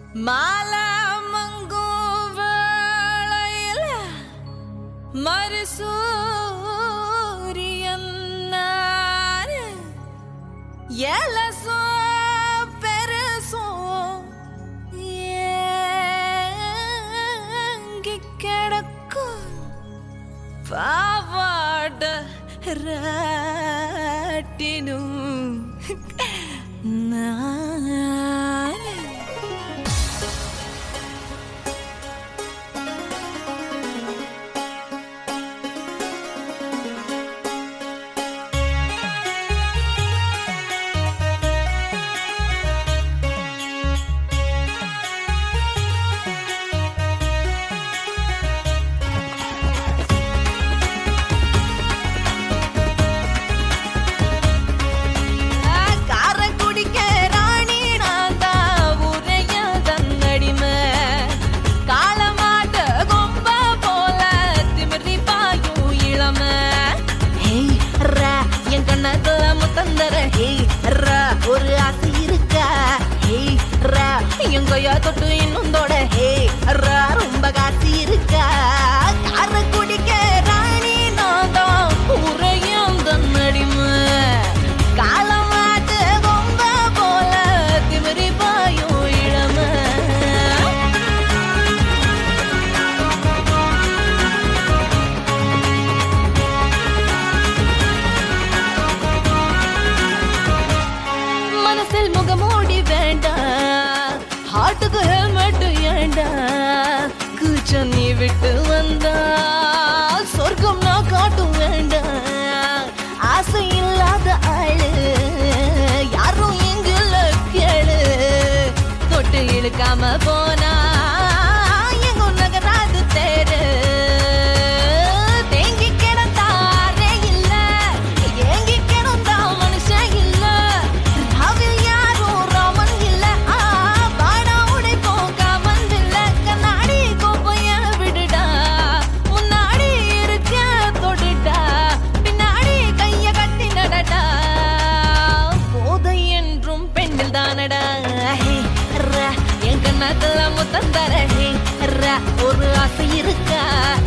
மாலை மங்கும் வேளையில மறுசூரியன் நானு எலசோ பெருசோ ஏங்கி கிடக்கும் பாவாட ராட்டினும் நானு ஒரு ஆசை இருக்கா எங்கயா தொட்டு இன்னும் தொட ரொம்ப காசு இருக்கா கார குடிக்க ராணி நாதான் உரையும் தன்னடிமை காலமாட்டு கொம்ப போல திமிரி பாயும் இளமை மனசில் முகமூடி வேண்டாம் ஹார்ட்டுக்கு ஹெல்மெட் ஏண்டா கூச்சம் நீ விட்டு வந்தா சொர்க்கம் நான் காட்டும் வேண்டாம் ஆசை இல்லாத ஆளு யாரும் இங்குள்ள கேளு தொட்டு இழுக்காம போனா எங்கும் நகராது தேரு ஒரு ஆசை இருக்கா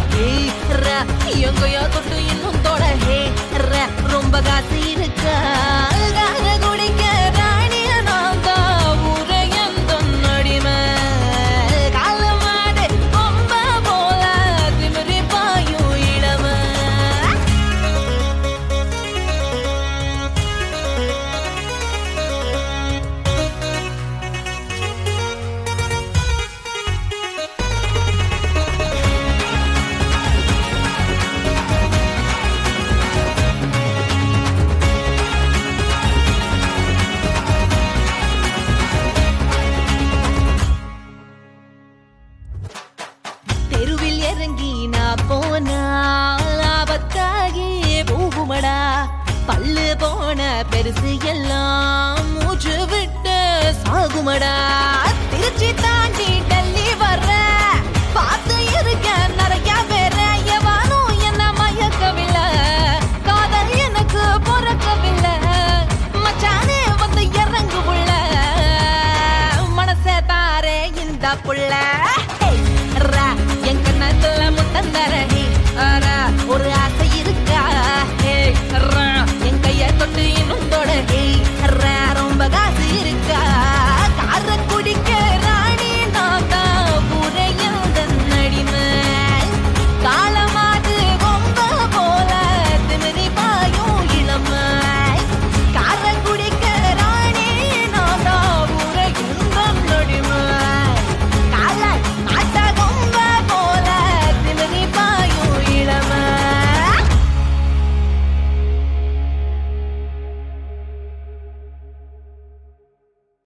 எங்கயோ தொட்டு இன்னும் தொட ரொம்ப காசு இருக்கா குடிக்க ராணிய நான் தான் உரையன் தொன்னடிமை காலமாடு கொம்ப போல திமிரி பாயும் இளமை தெருவில் இறங்கி நான் போனா ஆபத்தாகி போகுமடா பல்லு போன பெருசு எல்லாம் மூச்சு விட்டு சாகுமடா திருச்சி தாண்டி டெல்லி வர்ற பார்த்து இருக்க நிறைய பேர எவனும் என்ன மயக்கவில்லை காதல் எனக்கு பொறக்கவில்லை மச்சானே வந்து இறங்கு புள்ள மனசே தாரே இந்த புள்ள